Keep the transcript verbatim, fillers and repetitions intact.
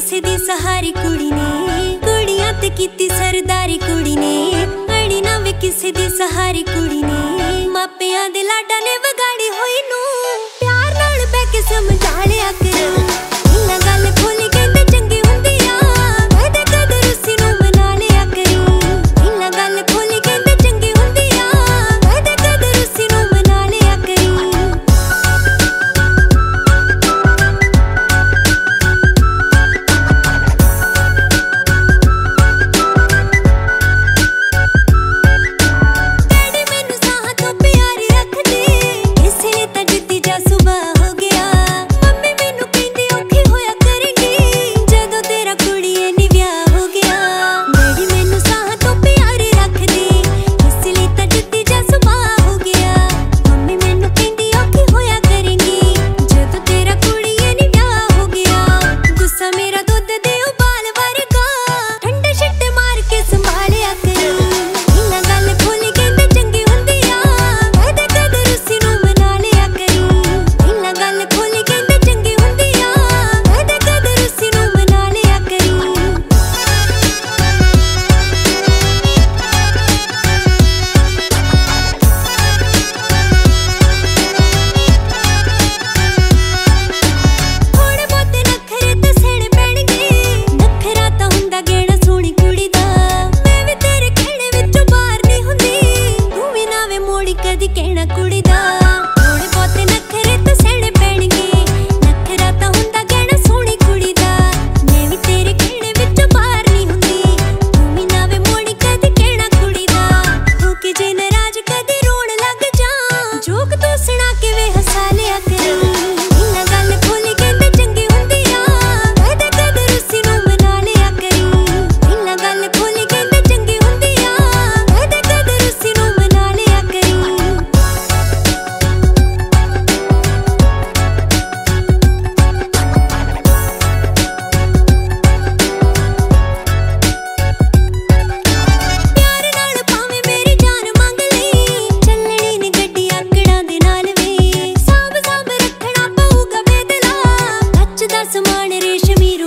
किसे दी सहारी कुड़ी ने, कुड़ियां ते कीती सरदारी कुड़ी ने। अड़ी ना वे किसे दी सहारी कुड़ी ने, मापियां दे लाडा ने वगाड़ी होई नू। प्यार नाल बैठ के समझा लिया करो, इन्ना गल खोली कहंदे चंगी हुंदी आ। कदे कदे रुसी नू मना लिया करी, इन्ना गल खोली कहंदे चंगी हुंदी आ। कदे कदे रुसी नू मना लिया करी। कदी कहना कुड़ी दा थोड़े बहुते नखरे ते सहने पैणगे, नखरा तां हुंदा कहना सोहणी कुड़ी दा। मैं भी तेरे कहने विचों बाहर नहीं हुंदी, तू भी ना वे मोड़ी कदी कहना कुड़ी दा। हो के जे नाराज कदी रोण लग जा, जोक तू सुणा के वे हसा लिया करी। इन्ना गल खोली कहंदे चंगी हुंदी आ, कदे कदे रुसी नू मना लिया करी। इन्ना गल खोली कहंदे चंगी हुंदी आ, कदे कदे रुसी नू मना लिया करी। समान रेशमी